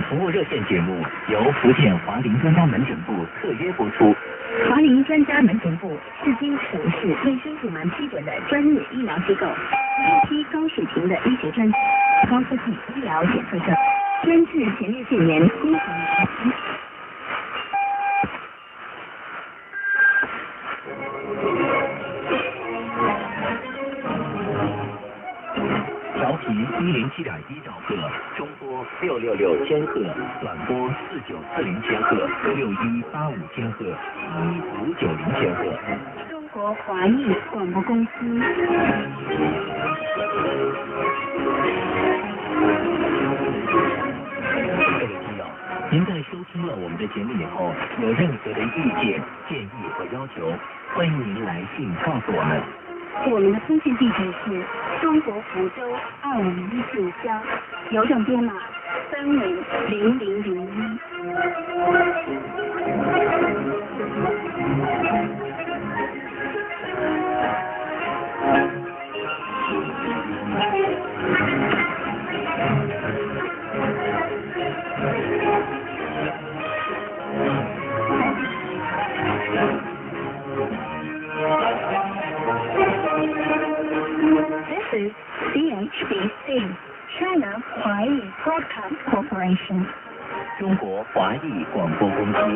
服务热线节目由福建华林专家门诊部特约播出。 华林专家门诊部是经省市卫生部门批准的专业医疗机构，一批高水平的医学专家、高科技医疗检测设备，专治前列腺炎、宫颈炎。 调频107.1兆赫，中波666千赫，短波4940千赫，6185千赫，1590千赫。 中国华裔广播公司。 各位听友，您在收听了我们的节目以后，有任何的意见、建议或要求，欢迎您来信告诉我们。 我们的通信地址是中国福州25145乡，邮政编码350001。This is CHBC, China Huayi Broadcast Corporation. 中国华裔广播公司。